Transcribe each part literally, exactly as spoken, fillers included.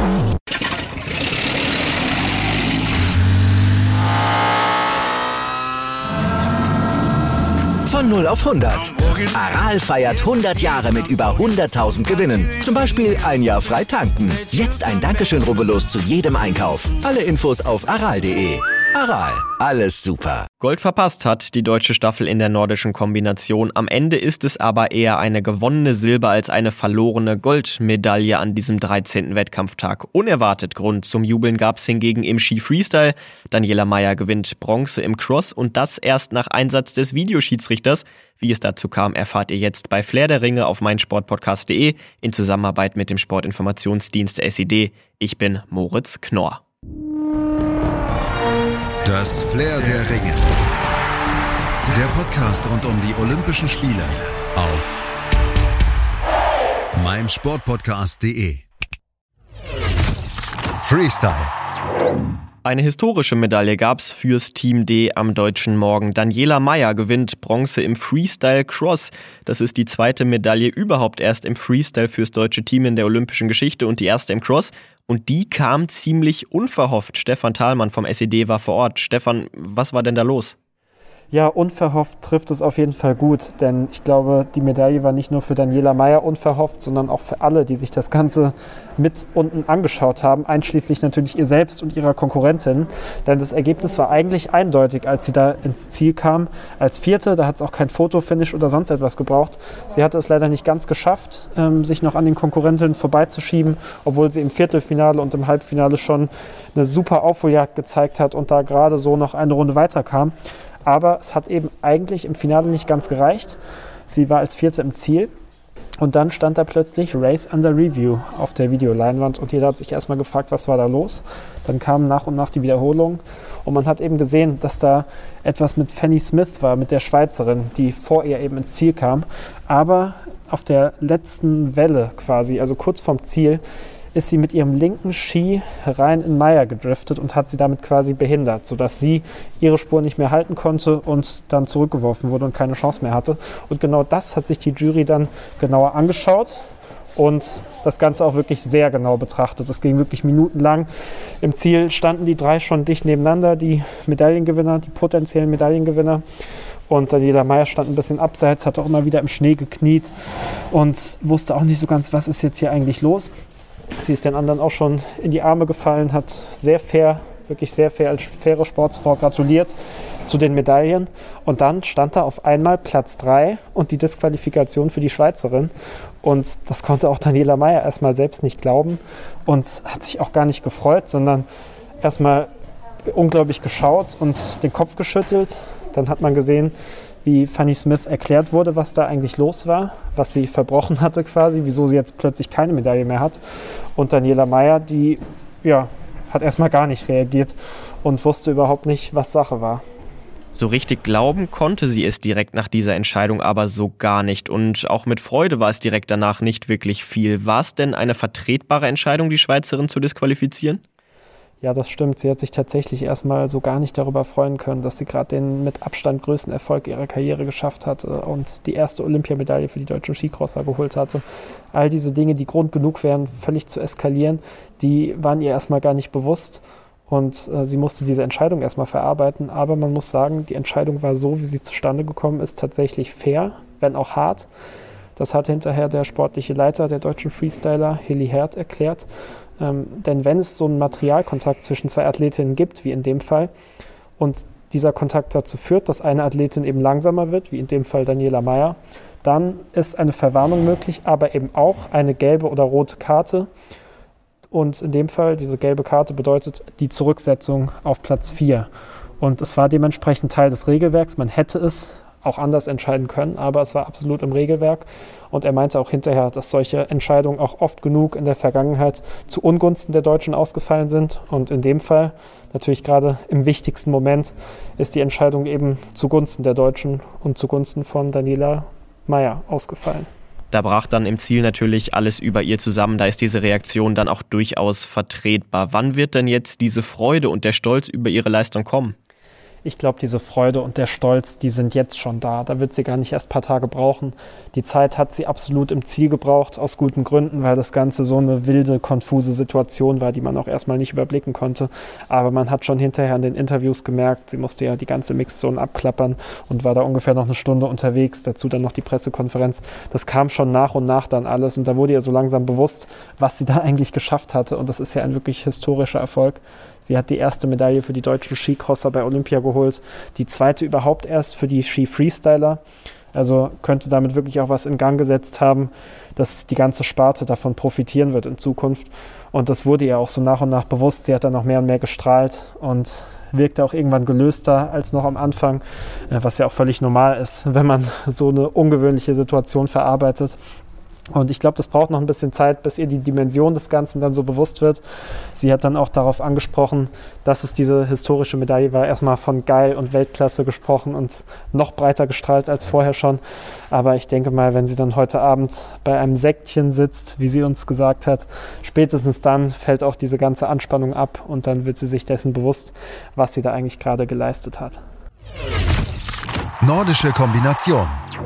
Von null auf hundert. Aral feiert hundert Jahre mit über hunderttausend Gewinnen. Zum Beispiel ein Jahr frei tanken. Jetzt ein Dankeschön, rubbellos zu jedem Einkauf. Alle Infos auf aral punkt de. Aral, alles super. Gold verpasst hat die deutsche Staffel in der nordischen Kombination. Am Ende ist es aber eher eine gewonnene Silber- als eine verlorene Goldmedaille an diesem dreizehnten Wettkampftag. Unerwartet Grund zum Jubeln gab es hingegen im Ski-Freestyle. Daniela Mayer gewinnt Bronze im Cross und das erst nach Einsatz des Videoschiedsrichters. Wie es dazu kam, erfahrt ihr jetzt bei Flair der Ringe auf meinsportpodcast punkt de in Zusammenarbeit mit dem Sportinformationsdienst der S I D. Ich bin Moritz Knorr. Das Flair der Ringe. Der Podcast rund um die Olympischen Spiele auf meinsportpodcast punkt de. Freestyle. Eine historische Medaille gab's fürs Team D am deutschen Morgen. Daniela Mayer gewinnt Bronze im Freestyle Cross. Das ist die zweite Medaille überhaupt erst im Freestyle fürs deutsche Team in der olympischen Geschichte und die erste im Cross. Und die kam ziemlich unverhofft. Stefan Thalmann vom S E D war vor Ort. Stefan, was war denn da los? Ja, unverhofft trifft es auf jeden Fall gut, denn ich glaube, die Medaille war nicht nur für Daniela Mayer unverhofft, sondern auch für alle, die sich das Ganze mit unten angeschaut haben, einschließlich natürlich ihr selbst und ihrer Konkurrentin, denn das Ergebnis war eigentlich eindeutig, als sie da ins Ziel kam. Als Vierte, da hat es auch kein Fotofinish oder sonst etwas gebraucht. Sie hatte es leider nicht ganz geschafft, ähm, sich noch an den Konkurrentinnen vorbeizuschieben, obwohl sie im Viertelfinale und im Halbfinale schon eine super Aufholjagd gezeigt hat und da gerade so noch eine Runde weiterkam. Aber es hat eben eigentlich im Finale nicht ganz gereicht. Sie war als Vierte im Ziel und dann stand da plötzlich Race Under Review auf der Videoleinwand und jeder hat sich erstmal gefragt, was war da los. Dann kamen nach und nach die Wiederholungen und man hat eben gesehen, dass da etwas mit Fanny Smith war, mit der Schweizerin, die vor ihr eben ins Ziel kam. Aber auf der letzten Welle quasi, also kurz vorm Ziel, ist sie mit ihrem linken Ski rein in Mayer gedriftet und hat sie damit quasi behindert, sodass sie ihre Spur nicht mehr halten konnte und dann zurückgeworfen wurde und keine Chance mehr hatte. Und genau das hat sich die Jury dann genauer angeschaut und das Ganze auch wirklich sehr genau betrachtet. Das ging wirklich minutenlang. Im Ziel standen die drei schon dicht nebeneinander, die Medaillengewinner, die potenziellen Medaillengewinner. Und Daniela Mayer stand ein bisschen abseits, hat auch immer wieder im Schnee gekniet und wusste auch nicht so ganz, was ist jetzt hier eigentlich los. Sie ist den anderen auch schon in die Arme gefallen, hat sehr fair, wirklich sehr fair als faire Sportsfrau gratuliert zu den Medaillen. Und dann stand da auf einmal Platz drei und die Disqualifikation für die Schweizerin. Und das konnte auch Daniela Mayer erstmal selbst nicht glauben und hat sich auch gar nicht gefreut, sondern erstmal unglaublich geschaut und den Kopf geschüttelt. Dann hat man gesehen, wie Fanny Smith erklärt wurde, was da eigentlich los war, was sie verbrochen hatte quasi, wieso sie jetzt plötzlich keine Medaille mehr hat. Und Daniela Mayer, die ja, hat erstmal gar nicht reagiert und wusste überhaupt nicht, was Sache war. So richtig glauben konnte sie es direkt nach dieser Entscheidung aber so gar nicht. Und auch mit Freude war es direkt danach nicht wirklich viel. War es denn eine vertretbare Entscheidung, die Schweizerin zu disqualifizieren? Ja, das stimmt. Sie hat sich tatsächlich erstmal so gar nicht darüber freuen können, dass sie gerade den mit Abstand größten Erfolg ihrer Karriere geschafft hatte und die erste Olympiamedaille für die deutschen Skicrosser geholt hatte. All diese Dinge, die Grund genug wären, völlig zu eskalieren, die waren ihr erstmal gar nicht bewusst und äh, sie musste diese Entscheidung erstmal verarbeiten. Aber man muss sagen, die Entscheidung war so, wie sie zustande gekommen ist, tatsächlich fair, wenn auch hart. Das hat hinterher der sportliche Leiter der deutschen Freestyler, Hilly Herd, erklärt. Ähm, denn wenn es so einen Materialkontakt zwischen zwei Athletinnen gibt, wie in dem Fall, und dieser Kontakt dazu führt, dass eine Athletin eben langsamer wird, wie in dem Fall Daniela Mayer, dann ist eine Verwarnung möglich, aber eben auch eine gelbe oder rote Karte. Und in dem Fall, diese gelbe Karte bedeutet die Zurücksetzung auf Platz vier. Und es war dementsprechend Teil des Regelwerks. Man hätte es auch anders entscheiden können, aber es war absolut im Regelwerk. Und er meinte auch hinterher, dass solche Entscheidungen auch oft genug in der Vergangenheit zu Ungunsten der Deutschen ausgefallen sind. Und in dem Fall, natürlich gerade im wichtigsten Moment, ist die Entscheidung eben zugunsten der Deutschen und zugunsten von Daniela Mayer ausgefallen. Da brach dann im Ziel natürlich alles über ihr zusammen. Da ist diese Reaktion dann auch durchaus vertretbar. Wann wird denn jetzt diese Freude und der Stolz über ihre Leistung kommen? ich glaube, diese Freude und der Stolz, die sind jetzt schon da. Da wird sie gar nicht erst ein paar Tage brauchen. Die Zeit hat sie absolut im Ziel gebraucht, aus guten Gründen, weil das Ganze so eine wilde, konfuse Situation war, die man auch erstmal nicht überblicken konnte. Aber man hat schon hinterher in den Interviews gemerkt, sie musste ja die ganze Mixzone abklappern und war da ungefähr noch eine Stunde unterwegs. Dazu dann noch die Pressekonferenz. Das kam schon nach und nach dann alles und da wurde ihr so langsam bewusst, was sie da eigentlich geschafft hatte. Und das ist ja ein wirklich historischer Erfolg. Sie hat die erste Medaille für die deutschen Skicrosser bei Olympia geholt, die zweite überhaupt erst für die Ski-Freestyler. Also könnte damit wirklich auch was in Gang gesetzt haben, dass die ganze Sparte davon profitieren wird in Zukunft. Und das wurde ihr auch so nach und nach bewusst. Sie hat dann noch mehr und mehr gestrahlt und wirkte auch irgendwann gelöster als noch am Anfang, was ja auch völlig normal ist, wenn man so eine ungewöhnliche Situation verarbeitet. Und ich glaube, das braucht noch ein bisschen Zeit, bis ihr die Dimension des Ganzen dann so bewusst wird. Sie hat dann auch darauf angesprochen, dass es diese historische Medaille war. Erstmal von geil und Weltklasse gesprochen und noch breiter gestrahlt als vorher schon. Aber ich denke mal, wenn sie dann heute Abend bei einem Sektchen sitzt, wie sie uns gesagt hat, spätestens dann fällt auch diese ganze Anspannung ab und dann wird sie sich dessen bewusst, was sie da eigentlich gerade geleistet hat. Nordische Kombination.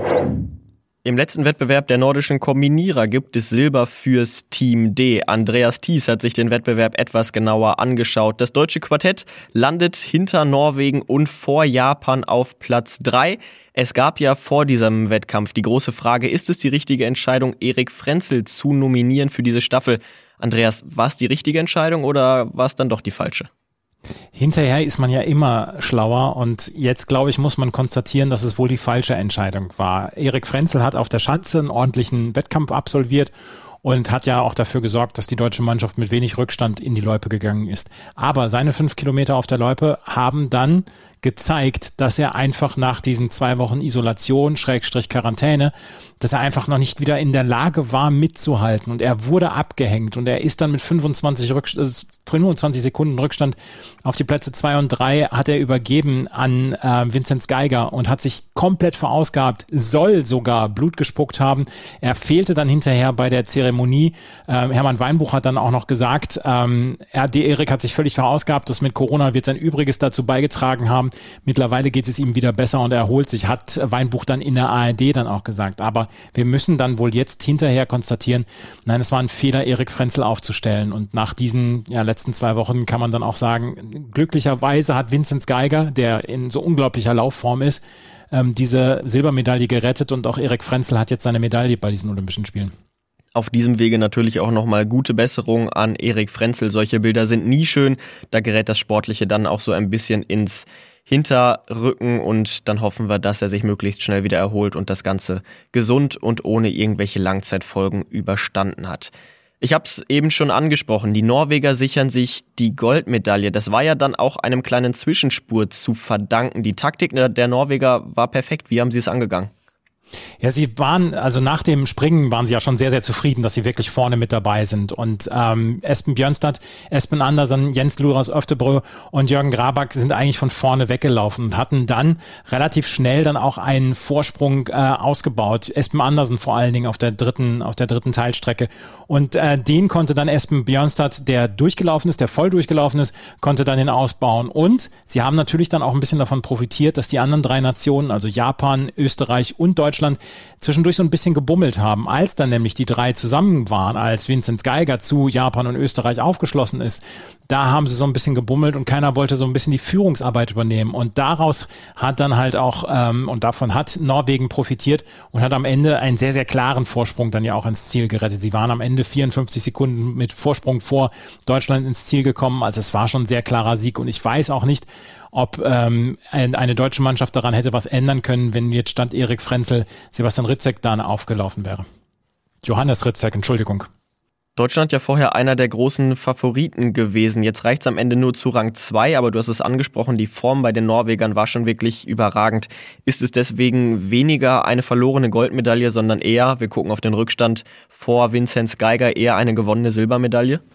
Im letzten Wettbewerb der nordischen Kombinierer gibt es Silber fürs Team D. Andreas Thies hat sich den Wettbewerb etwas genauer angeschaut. Das deutsche Quartett landet hinter Norwegen und vor Japan auf Platz drei. Es gab ja vor diesem Wettkampf die große Frage, ist es die richtige Entscheidung, Erik Frenzel zu nominieren für diese Staffel? Andreas, war es die richtige Entscheidung oder war es dann doch die falsche? Hinterher ist man ja immer schlauer und jetzt, glaube ich, muss man konstatieren, dass es wohl die falsche Entscheidung war. Erik Frenzel hat auf der Schanze einen ordentlichen Wettkampf absolviert und hat ja auch dafür gesorgt, dass die deutsche Mannschaft mit wenig Rückstand in die Loipe gegangen ist. Aber seine fünf Kilometer auf der Loipe haben dann gezeigt, dass er einfach nach diesen zwei Wochen Isolation, Schrägstrich Quarantäne, dass er einfach noch nicht wieder in der Lage war, mitzuhalten. Und er wurde abgehängt und er ist dann mit fünfundzwanzig, Rückst- äh, fünfundzwanzig Sekunden Rückstand auf die Plätze zwei und drei hat er übergeben an äh, Vinzenz Geiger und hat sich komplett verausgabt, soll sogar Blut gespuckt haben. Er fehlte dann hinterher bei der Zeremonie. Ähm, Hermann Weinbuch hat dann auch noch gesagt, ähm, er, der Erik hat sich völlig verausgabt, das mit Corona wird sein Übriges dazu beigetragen haben. Mittlerweile geht es ihm wieder besser und er erholt sich, hat Weinbuch dann in der A R D dann auch gesagt. Aber wir müssen dann wohl jetzt hinterher konstatieren, nein, es war ein Fehler, Erik Frenzel aufzustellen. Und nach diesen ja, letzten zwei Wochen kann man dann auch sagen, glücklicherweise hat Vinzenz Geiger, der in so unglaublicher Laufform ist, ähm, diese Silbermedaille gerettet und auch Erik Frenzel hat jetzt seine Medaille bei diesen Olympischen Spielen. Auf diesem Wege natürlich auch nochmal gute Besserung an Erik Frenzel. Solche Bilder sind nie schön. Da gerät das Sportliche dann auch so ein bisschen ins Hinterrücken und dann hoffen wir, dass er sich möglichst schnell wieder erholt und das Ganze gesund und ohne irgendwelche Langzeitfolgen überstanden hat. Ich habe es eben schon angesprochen, die Norweger sichern sich die Goldmedaille. Das war ja dann auch einem kleinen Zwischenspurt zu verdanken. Die Taktik der Norweger war perfekt. Wie haben sie es angegangen? Ja, sie waren, also nach dem Springen waren sie ja schon sehr, sehr zufrieden, dass sie wirklich vorne mit dabei sind. Und ähm, Espen Bjørnstad, Espen Andersen, Jens Luras Öftebrø und Jürgen Grabak sind eigentlich von vorne weggelaufen und hatten dann relativ schnell dann auch einen Vorsprung äh, ausgebaut. Espen Andersen vor allen Dingen auf der dritten, auf der dritten Teilstrecke. Und äh, den konnte dann Espen Bjørnstad, der durchgelaufen ist, der voll durchgelaufen ist, konnte dann den ausbauen. Und sie haben natürlich dann auch ein bisschen davon profitiert, dass die anderen drei Nationen, also Japan, Österreich und Deutschland, zwischendurch so ein bisschen gebummelt haben. Als dann nämlich die drei zusammen waren, als Vinzenz Geiger zu Japan und Österreich aufgeschlossen ist, da haben sie so ein bisschen gebummelt und keiner wollte so ein bisschen die Führungsarbeit übernehmen. Und daraus hat dann halt auch, ähm, und davon hat Norwegen profitiert und hat am Ende einen sehr, sehr klaren Vorsprung dann ja auch ins Ziel gerettet. Sie waren am Ende vierundfünfzig Sekunden mit Vorsprung vor Deutschland ins Ziel gekommen. Also es war schon ein sehr klarer Sieg und ich weiß auch nicht, ob ähm, eine deutsche Mannschaft daran hätte was ändern können, wenn jetzt Stand Erik Frenzel, Sebastian Ritzek da aufgelaufen wäre. Johannes Ritzek, Entschuldigung. Deutschland ja vorher einer der großen Favoriten gewesen. Jetzt reicht es am Ende nur zu Rang zwei, aber du hast es angesprochen, die Form bei den Norwegern war schon wirklich überragend. Ist es deswegen weniger eine verlorene Goldmedaille, sondern eher, wir gucken auf den Rückstand vor Vinzenz Geiger, eher eine gewonnene Silbermedaille?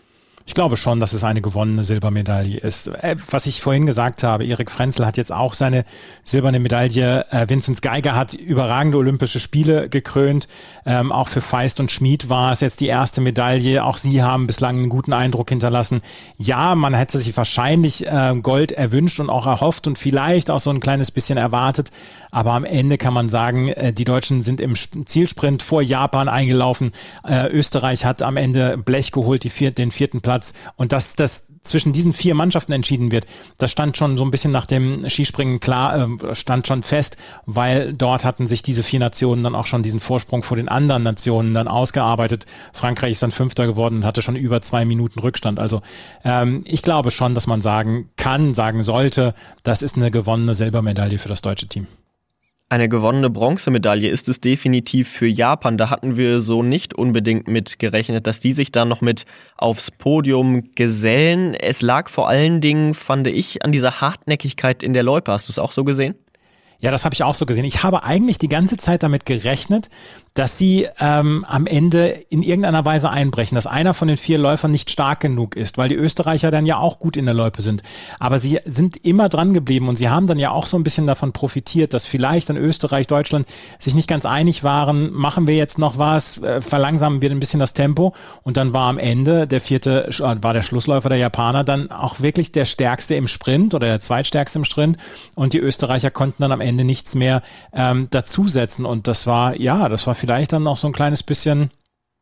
Ich glaube schon, dass es eine gewonnene Silbermedaille ist. Was ich vorhin gesagt habe, Erik Frenzel hat jetzt auch seine silberne Medaille. Vinzenz Geiger hat überragende Olympische Spiele gekrönt. Ähm, auch für Feist und Schmid war es jetzt die erste Medaille. Auch sie haben bislang einen guten Eindruck hinterlassen. Ja, man hätte sich wahrscheinlich äh, Gold erwünscht und auch erhofft und vielleicht auch so ein kleines bisschen erwartet. Aber am Ende kann man sagen, äh, die Deutschen sind im Zielsprint vor Japan eingelaufen. Äh, Österreich hat am Ende Blech geholt, die vier, den vierten Platz. Und dass das zwischen diesen vier Mannschaften entschieden wird, das stand schon so ein bisschen nach dem Skispringen klar, äh, stand schon fest, weil dort hatten sich diese vier Nationen dann auch schon diesen Vorsprung vor den anderen Nationen dann ausgearbeitet. Frankreich ist dann Fünfter geworden und hatte schon über zwei Minuten Rückstand. Also ähm, ich glaube schon, dass man sagen kann, sagen sollte, das ist eine gewonnene Silbermedaille für das deutsche Team. Eine gewonnene Bronzemedaille ist es definitiv für Japan. Da hatten wir so nicht unbedingt mit gerechnet, dass die sich da noch mit aufs Podium gesellen. Es lag vor allen Dingen, fand ich, an dieser Hartnäckigkeit in der Loipe. Hast du es auch so gesehen? Ja, das habe ich auch so gesehen. Ich habe eigentlich die ganze Zeit damit gerechnet, dass sie ähm, am Ende in irgendeiner Weise einbrechen, dass einer von den vier Läufern nicht stark genug ist, weil die Österreicher dann ja auch gut in der Loipe sind. Aber sie sind immer dran geblieben und sie haben dann ja auch so ein bisschen davon profitiert, dass vielleicht dann Österreich, Deutschland sich nicht ganz einig waren, machen wir jetzt noch was, äh, verlangsamen wir ein bisschen das Tempo, und dann war am Ende der vierte, äh, war der Schlussläufer der Japaner dann auch wirklich der stärkste im Sprint oder der zweitstärkste im Sprint, und die Österreicher konnten dann am Ende nichts mehr ähm, dazusetzen, und das war, ja, das war vielleicht dann noch so ein kleines bisschen,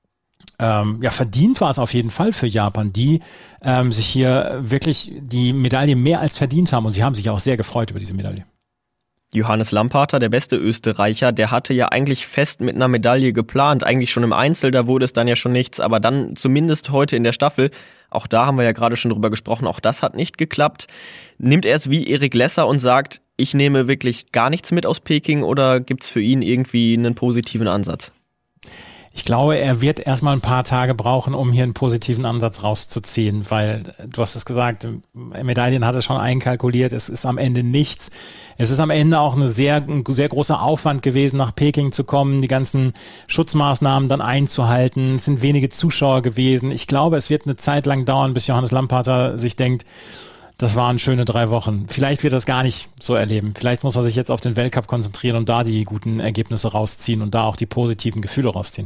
ähm, ja, verdient war es auf jeden Fall für Japan, die ähm, sich hier wirklich die Medaille mehr als verdient haben, und sie haben sich auch sehr gefreut über diese Medaille. Johannes Lamparter, der beste Österreicher, der hatte ja eigentlich fest mit einer Medaille geplant, eigentlich schon im Einzel, da wurde es dann ja schon nichts, aber dann zumindest heute in der Staffel, auch da haben wir ja gerade schon drüber gesprochen, auch das hat nicht geklappt. Nimmt er es wie Erik Lesser und sagt, ich nehme wirklich gar nichts mit aus Peking, oder gibt es für ihn irgendwie einen positiven Ansatz? Ich glaube, er wird erstmal ein paar Tage brauchen, um hier einen positiven Ansatz rauszuziehen, weil, du hast es gesagt, Medaillen hat er schon einkalkuliert, es ist am Ende nichts. Es ist am Ende auch eine sehr, ein sehr großer Aufwand gewesen, nach Peking zu kommen, die ganzen Schutzmaßnahmen dann einzuhalten. Es sind wenige Zuschauer gewesen. Ich glaube, es wird eine Zeit lang dauern, bis Johannes Lamparter sich denkt, das waren schöne drei Wochen. Vielleicht wird er das gar nicht so erleben. Vielleicht muss er sich jetzt auf den Weltcup konzentrieren und da die guten Ergebnisse rausziehen und da auch die positiven Gefühle rausziehen.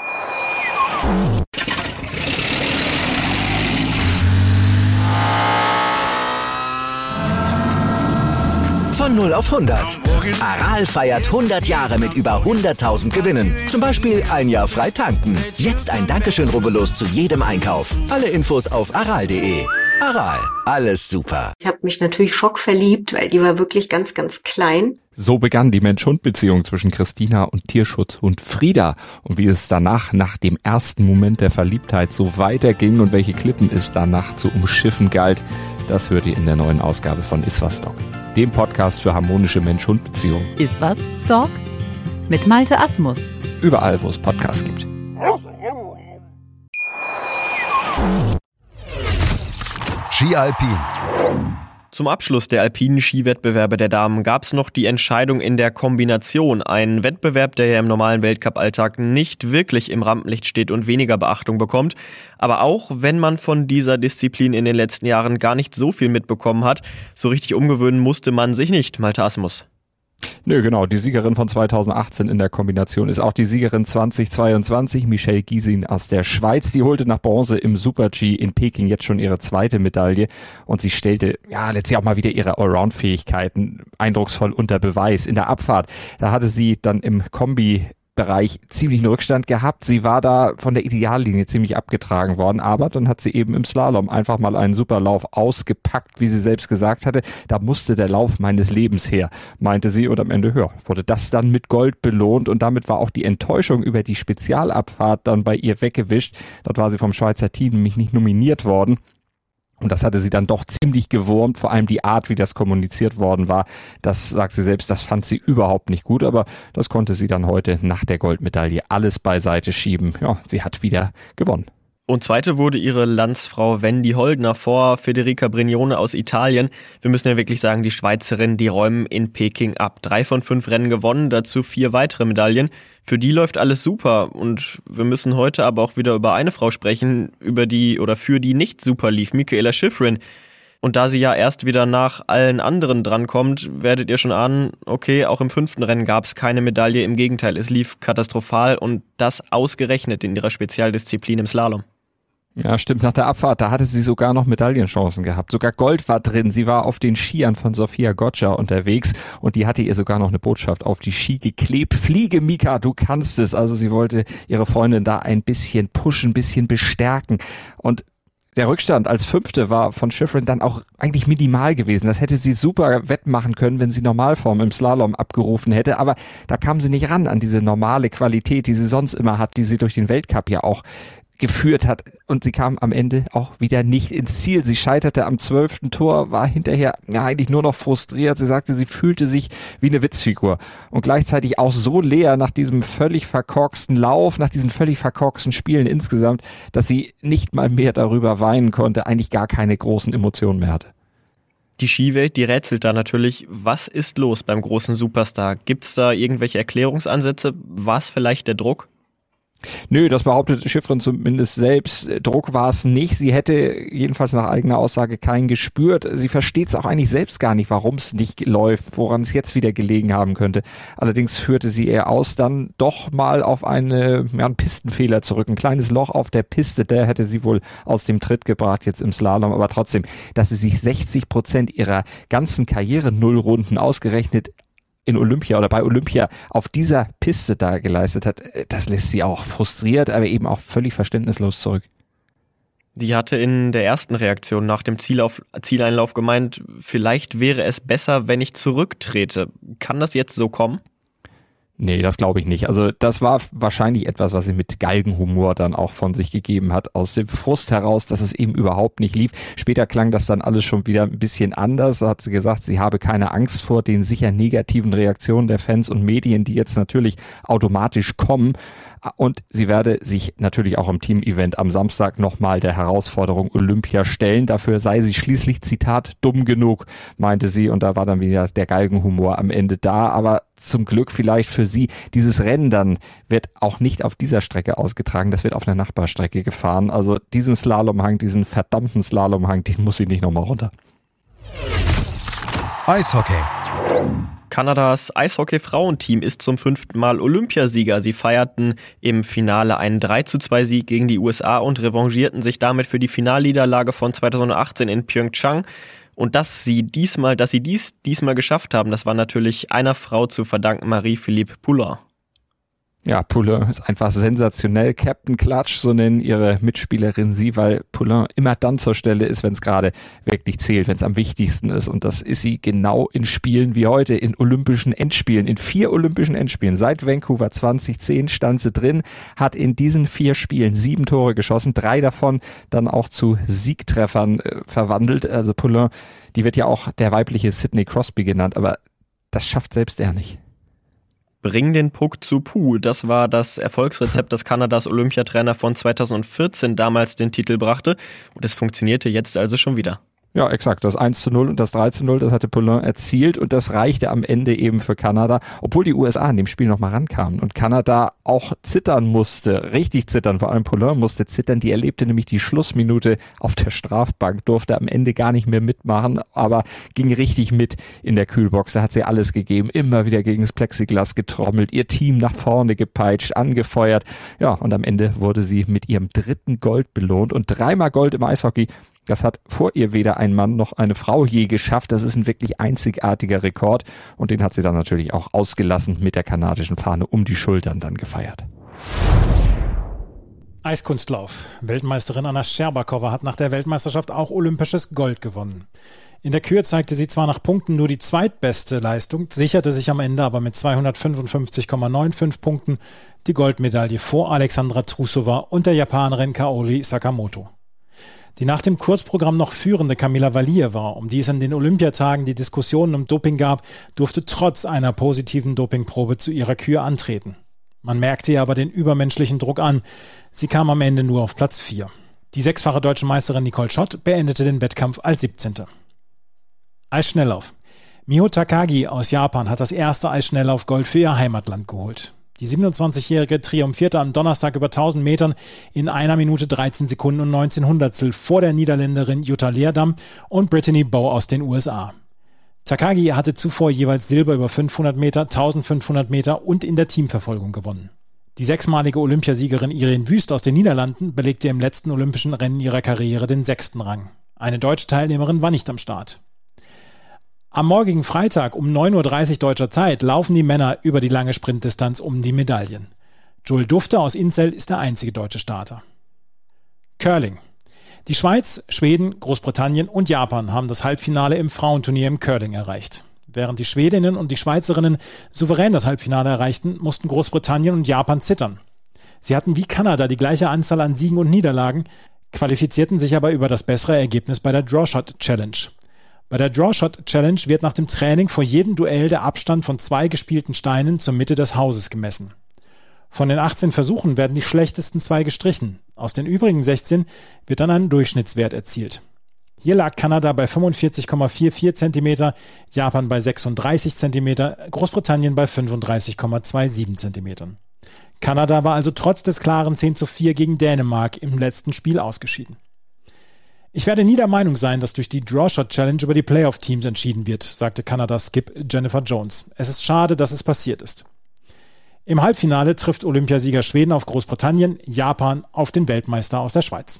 Von null auf hundert. Aral feiert hundert Jahre mit über hunderttausend Gewinnen. Zum Beispiel ein Jahr frei tanken. Jetzt ein Dankeschön, rubbellos zu jedem Einkauf. Alle Infos auf aral punkt de. Aral, alles super. Ich habe mich natürlich schockverliebt, weil die war wirklich ganz, ganz klein. So begann die Mensch-Hund-Beziehung zwischen Christina und Tierschutzhund Frieda. Und wie es danach, nach dem ersten Moment der Verliebtheit, so weiterging und welche Klippen es danach zu umschiffen galt, das hört ihr in der neuen Ausgabe von Iswas Dog, dem Podcast für harmonische Mensch-Hund-Beziehungen. Iswas Dog mit Malte Asmus. Überall, wo es Podcasts gibt. Ski Alpin. Zum Abschluss der alpinen Skiwettbewerbe der Damen gab es noch die Entscheidung in der Kombination. Ein Wettbewerb, der ja im normalen Weltcup-Alltag nicht wirklich im Rampenlicht steht und weniger Beachtung bekommt. Aber auch wenn man von dieser Disziplin in den letzten Jahren gar nicht so viel mitbekommen hat, so richtig umgewöhnen musste man sich nicht, Malte Asmus. Nö, genau. Die Siegerin von zweitausendachtzehn in der Kombination ist auch die Siegerin zweitausendzweiundzwanzig, Michelle Giesin aus der Schweiz. Die holte nach Bronze im Super-G in Peking jetzt schon ihre zweite Medaille, und sie stellte ja letztlich auch mal wieder ihre Allround-Fähigkeiten eindrucksvoll unter Beweis. In der Abfahrt, da hatte sie dann im Kombi Bereich ziemlichen Rückstand gehabt. Sie war da von der Ideallinie ziemlich abgetragen worden, aber dann hat sie eben im Slalom einfach mal einen super Lauf ausgepackt, wie sie selbst gesagt hatte. Da musste der Lauf meines Lebens her, meinte sie, und am Ende ja, wurde das dann mit Gold belohnt, und damit war auch die Enttäuschung über die Spezialabfahrt dann bei ihr weggewischt. Dort war sie vom Schweizer Team nämlich nicht nominiert worden. Und das hatte sie dann doch ziemlich gewurmt, vor allem die Art, wie das kommuniziert worden war. Das sagt sie selbst, das fand sie überhaupt nicht gut, aber das konnte sie dann heute nach der Goldmedaille alles beiseite schieben. Ja, sie hat wieder gewonnen. Und zweite wurde ihre Landsfrau Wendy Holdner vor Federica Brignone aus Italien. Wir müssen ja wirklich sagen, die Schweizerinnen, die räumen in Peking ab. Drei von fünf Rennen gewonnen, dazu vier weitere Medaillen. Für die läuft alles super. Und wir müssen heute aber auch wieder über eine Frau sprechen, über die oder für die nicht super lief, Mikaela Shiffrin. Und da sie ja erst wieder nach allen anderen drankommt, werdet ihr schon ahnen, okay, auch im fünften Rennen gab es keine Medaille. Im Gegenteil, es lief katastrophal und das ausgerechnet in ihrer Spezialdisziplin im Slalom. Ja, stimmt. Nach der Abfahrt, da hatte sie sogar noch Medaillenchancen gehabt. Sogar Gold war drin. Sie war auf den Skiern von Sofia Gotcha unterwegs und die hatte ihr sogar noch eine Botschaft auf die Ski geklebt. Fliege, Mika, du kannst es. Also sie wollte ihre Freundin da ein bisschen pushen, ein bisschen bestärken. Und der Rückstand als Fünfte war von Shiffrin dann auch eigentlich minimal gewesen. Das hätte sie super wettmachen können, wenn sie Normalform im Slalom abgerufen hätte. Aber da kam sie nicht ran an diese normale Qualität, die sie sonst immer hat, die sie durch den Weltcup ja auch geführt hat, und sie kam am Ende auch wieder nicht ins Ziel. Sie scheiterte am zwölften Tor, war hinterher ja, eigentlich nur noch frustriert. Sie sagte, sie fühlte sich wie eine Witzfigur und gleichzeitig auch so leer nach diesem völlig verkorksten Lauf, nach diesen völlig verkorksten Spielen insgesamt, dass sie nicht mal mehr darüber weinen konnte, eigentlich gar keine großen Emotionen mehr hatte. Die Skiwelt, die rätselt da natürlich. Was ist los beim großen Superstar? Gibt's da irgendwelche Erklärungsansätze? War es vielleicht der Druck? Nö, das behauptet Shiffrin zumindest selbst. Druck war es nicht. Sie hätte jedenfalls nach eigener Aussage keinen gespürt. Sie versteht es auch eigentlich selbst gar nicht, warum es nicht läuft, woran es jetzt wieder gelegen haben könnte. Allerdings führte sie eher aus, dann doch mal auf eine, ja, einen Pistenfehler zurück. Ein kleines Loch auf der Piste, der hätte sie wohl aus dem Tritt gebracht jetzt im Slalom. Aber trotzdem, dass sie sich sechzig Prozent ihrer ganzen Karriere-Nullrunden ausgerechnet in Olympia oder bei Olympia auf dieser Piste da geleistet hat, das lässt sie auch frustriert, aber eben auch völlig verständnislos zurück. Die hatte in der ersten Reaktion nach dem Zielauf, Zieleinlauf gemeint, vielleicht wäre es besser, wenn ich zurücktrete. Kann das jetzt so kommen? Nee, das glaube ich nicht. Also das war wahrscheinlich etwas, was sie mit Galgenhumor dann auch von sich gegeben hat, aus dem Frust heraus, dass es eben überhaupt nicht lief. Später klang das dann alles schon wieder ein bisschen anders. Da hat sie gesagt, sie habe keine Angst vor den sicher negativen Reaktionen der Fans und Medien, die jetzt natürlich automatisch kommen. Und sie werde sich natürlich auch im Team-Event am Samstag nochmal der Herausforderung Olympia stellen. Dafür sei sie schließlich, Zitat, dumm genug, meinte sie. Und da war dann wieder der Galgenhumor am Ende da. Aber zum Glück vielleicht für sie, dieses Rennen dann wird auch nicht auf dieser Strecke ausgetragen. Das wird auf einer Nachbarstrecke gefahren. Also diesen Slalomhang, diesen verdammten Slalomhang, den muss sie nicht nochmal runter. Eishockey. Kanadas Eishockey-Frauenteam ist zum fünften Mal Olympiasieger. Sie feierten im Finale einen drei zu zwei Sieg gegen die U S A und revanchierten sich damit für die Finalniederlage von zweitausendachtzehn in Pyeongchang. Und dass sie diesmal, dass sie dies diesmal geschafft haben, das war natürlich einer Frau zu verdanken, Marie-Philippe Poulin. Ja, Poulin ist einfach sensationell. Captain Clutch, so nennen ihre Mitspielerin sie, weil Poulin immer dann zur Stelle ist, wenn es gerade wirklich zählt, wenn es am wichtigsten ist. Und das ist sie genau in Spielen wie heute, in olympischen Endspielen, in vier olympischen Endspielen. Seit Vancouver zwanzig zehn stand sie drin, hat in diesen vier Spielen sieben Tore geschossen, drei davon dann auch zu Siegtreffern äh, verwandelt. Also Poulin, die wird ja auch der weibliche Sidney Crosby genannt, aber das schafft selbst er nicht. Bring den Puck zu Puh, das war das Erfolgsrezept, das Kanadas Olympiatrainer von zweitausendvierzehn damals den Titel brachte. Und es funktionierte jetzt also schon wieder. Ja, exakt. Das eins zu null und das drei zu null, das hatte Poulin erzielt und das reichte am Ende eben für Kanada, obwohl die U S A in dem Spiel nochmal rankamen und Kanada auch zittern musste, richtig zittern, vor allem Poulin musste zittern, die erlebte nämlich die Schlussminute auf der Strafbank, durfte am Ende gar nicht mehr mitmachen, aber ging richtig mit in der Kühlbox, da hat sie alles gegeben, immer wieder gegen das Plexiglas getrommelt, ihr Team nach vorne gepeitscht, angefeuert, ja, und am Ende wurde sie mit ihrem dritten Gold belohnt und dreimal Gold im Eishockey. Das hat vor ihr weder ein Mann noch eine Frau je geschafft. Das ist ein wirklich einzigartiger Rekord. Und den hat sie dann natürlich auch ausgelassen mit der kanadischen Fahne um die Schultern dann gefeiert. Eiskunstlauf. Weltmeisterin Anna Scherbakowa hat nach der Weltmeisterschaft auch olympisches Gold gewonnen. In der Kür zeigte sie zwar nach Punkten nur die zweitbeste Leistung, sicherte sich am Ende aber mit zweihundertfünfundfünfzig Komma fünfundneunzig Punkten die Goldmedaille vor Alexandra Trusova und der Japanerin Kaori Sakamoto. Die nach dem Kurzprogramm noch führende Kamila Valieva, um die es in den Olympiatagen die Diskussionen um Doping gab, durfte trotz einer positiven Dopingprobe zu ihrer Kür antreten. Man merkte ihr aber den übermenschlichen Druck an. Sie kam am Ende nur auf Platz vier. Die sechsfache deutsche Meisterin Nicole Schott beendete den Wettkampf als siebzehnte. Eisschnelllauf. Miho Takagi aus Japan hat das erste Eisschnelllauf-Gold für ihr Heimatland geholt. Die siebenundzwanzigjährige triumphierte am Donnerstag über tausend Metern in einer Minute dreizehn Sekunden und neunzehn Hundertstel vor der Niederländerin Jutta Leerdam und Brittany Bowe aus den U S A. Takagi hatte zuvor jeweils Silber über fünfhundert Meter, eintausendfünfhundert Meter und in der Teamverfolgung gewonnen. Die sechsmalige Olympiasiegerin Irene Wüst aus den Niederlanden belegte im letzten olympischen Rennen ihrer Karriere den sechsten Rang. Eine deutsche Teilnehmerin war nicht am Start. Am morgigen Freitag um neun Uhr dreißig deutscher Zeit laufen die Männer über die lange Sprintdistanz um die Medaillen. Joel Dufte aus Inzell ist der einzige deutsche Starter. Curling. Die Schweiz, Schweden, Großbritannien und Japan haben das Halbfinale im Frauenturnier im Curling erreicht. Während die Schwedinnen und die Schweizerinnen souverän das Halbfinale erreichten, mussten Großbritannien und Japan zittern. Sie hatten wie Kanada die gleiche Anzahl an Siegen und Niederlagen, qualifizierten sich aber über das bessere Ergebnis bei der Drawshot Challenge. Bei der Drawshot Challenge wird nach dem Training vor jedem Duell der Abstand von zwei gespielten Steinen zur Mitte des Hauses gemessen. Von den achtzehn Versuchen werden die schlechtesten zwei gestrichen. Aus den übrigen sechzehn wird dann ein Durchschnittswert erzielt. Hier lag Kanada bei fünfundvierzig Komma vierundvierzig Zentimeter, Japan bei sechsunddreißig Zentimeter, Großbritannien bei fünfunddreißig Komma siebenundzwanzig Zentimetern. Kanada war also trotz des klaren zehn zu vier gegen Dänemark im letzten Spiel ausgeschieden. Ich werde nie der Meinung sein, dass durch die Drawshot Challenge über die Playoff-Teams entschieden wird, sagte Kanadas Skip Jennifer Jones. Es ist schade, dass es passiert ist. Im Halbfinale trifft Olympiasieger Schweden auf Großbritannien, Japan auf den Weltmeister aus der Schweiz.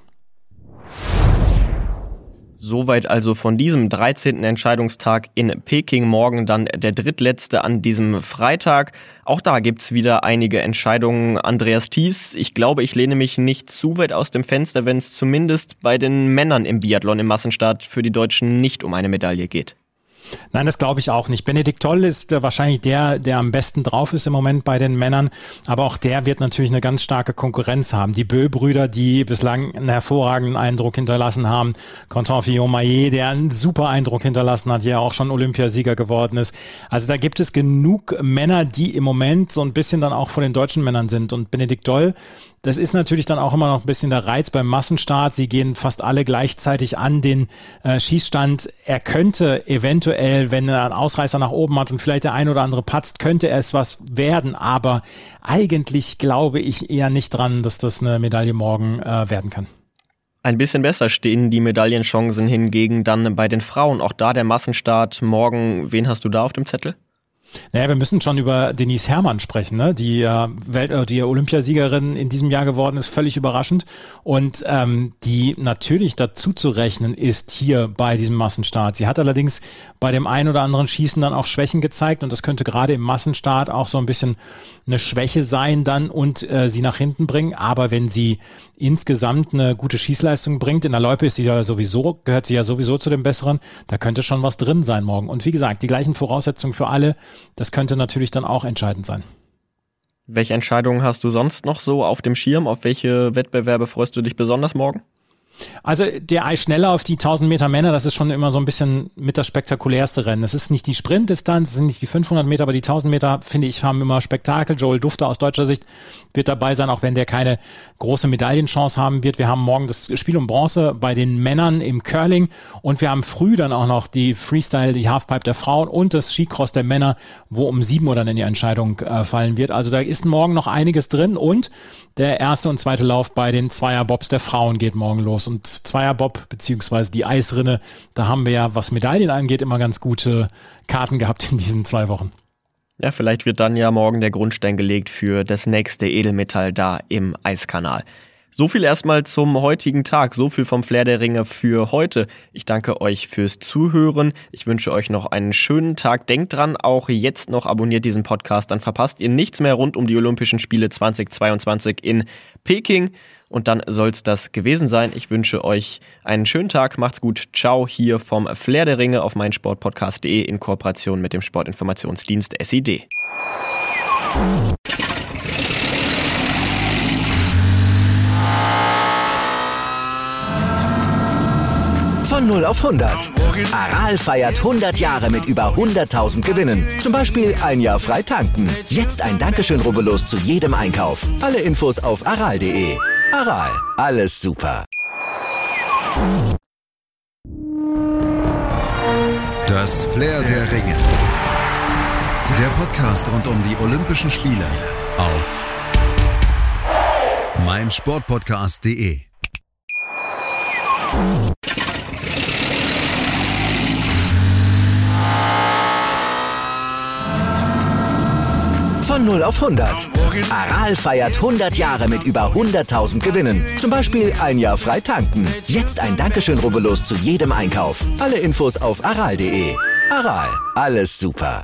Soweit also von diesem dreizehnten Entscheidungstag in Peking. Morgen dann der drittletzte an diesem Freitag. Auch da gibt's wieder einige Entscheidungen. Andreas Thies, ich glaube, ich lehne mich nicht zu weit aus dem Fenster, wenn es zumindest bei den Männern im Biathlon im Massenstart für die Deutschen nicht um eine Medaille geht. Nein, das glaube ich auch nicht. Benedikt Doll ist äh, wahrscheinlich der, der am besten drauf ist im Moment bei den Männern. Aber auch der wird natürlich eine ganz starke Konkurrenz haben. Die Bö-Brüder, die bislang einen hervorragenden Eindruck hinterlassen haben. Quentin Fillon-Maillet, der einen super Eindruck hinterlassen hat, der auch schon Olympiasieger geworden ist. Also da gibt es genug Männer, die im Moment so ein bisschen dann auch vor den deutschen Männern sind. Und Benedikt Doll, das ist natürlich dann auch immer noch ein bisschen der Reiz beim Massenstart. Sie gehen fast alle gleichzeitig an den äh, Schießstand. Er könnte eventuell, wenn er einen Ausreißer nach oben hat und vielleicht der ein oder andere patzt, könnte es was werden. Aber eigentlich glaube ich eher nicht dran, dass das eine Medaille morgen äh, werden kann. Ein bisschen besser stehen die Medaillenchancen hingegen dann bei den Frauen. Auch da der Massenstart morgen. Wen hast du da auf dem Zettel? Naja, wir müssen schon über Denise Herrmann sprechen, ne? Die äh, Welt, äh, die Olympiasiegerin in diesem Jahr geworden ist, völlig überraschend und ähm, die natürlich dazu zu rechnen ist hier bei diesem Massenstart. Sie hat allerdings bei dem ein oder anderen Schießen dann auch Schwächen gezeigt und das könnte gerade im Massenstart auch so ein bisschen eine Schwäche sein dann und äh, sie nach hinten bringen. Aber wenn sie insgesamt eine gute Schießleistung bringt, in der Loipe ist sie ja sowieso, gehört sie ja sowieso zu den Besseren, da könnte schon was drin sein morgen. Und wie gesagt, die gleichen Voraussetzungen für alle. Das könnte natürlich dann auch entscheidend sein. Welche Entscheidungen hast du sonst noch so auf dem Schirm? Auf welche Wettbewerbe freust du dich besonders morgen? Also der Eisschnelllauf, die tausend Meter Männer, das ist schon immer so ein bisschen mit das spektakulärste Rennen. Es ist nicht die Sprintdistanz, es sind nicht die fünfhundert Meter, aber die tausend Meter, finde ich, haben immer Spektakel. Joel Dufte aus deutscher Sicht wird dabei sein, auch wenn der keine große Medaillenchance haben wird. Wir haben morgen das Spiel um Bronze bei den Männern im Curling und wir haben früh dann auch noch die Freestyle, die Halfpipe der Frauen und das Skicross der Männer, wo um sieben Uhr dann in die Entscheidung äh, fallen wird. Also da ist morgen noch einiges drin und der erste und zweite Lauf bei den Zweierbobs der Frauen geht morgen los. Und Zweierbob beziehungsweise die Eisrinne, da haben wir ja, was Medaillen angeht, immer ganz gute Karten gehabt in diesen zwei Wochen. Ja, vielleicht wird dann ja morgen der Grundstein gelegt für das nächste Edelmetall da im Eiskanal. So viel erstmal zum heutigen Tag, so viel vom Flair der Ringe für heute. Ich danke euch fürs Zuhören. Ich wünsche euch noch einen schönen Tag. Denkt dran, auch jetzt noch abonniert diesen Podcast, dann verpasst ihr nichts mehr rund um die Olympischen Spiele zweitausendzweiundzwanzig in Peking. Und dann soll's das gewesen sein. Ich wünsche euch einen schönen Tag. Macht's gut. Ciao hier vom Flair der Ringe auf meinsportpodcast punkt de in Kooperation mit dem Sportinformationsdienst S I D. Von null auf hundert. Aral feiert hundert Jahre mit über hunderttausend Gewinnen. Zum Beispiel ein Jahr frei tanken. Jetzt ein Dankeschön, rubbellos zu jedem Einkauf. Alle Infos auf aral punkt de. Aral, alles super. Das Flair der Ringe. Der Podcast rund um die Olympischen Spiele auf meinsportpodcast punkt de. Von null auf hundert. Aral feiert hundert Jahre mit über hunderttausend Gewinnen. Zum Beispiel ein Jahr frei tanken. Jetzt ein Dankeschön, rubbellos zu jedem Einkauf. Alle Infos auf aral punkt de. Aral, alles super.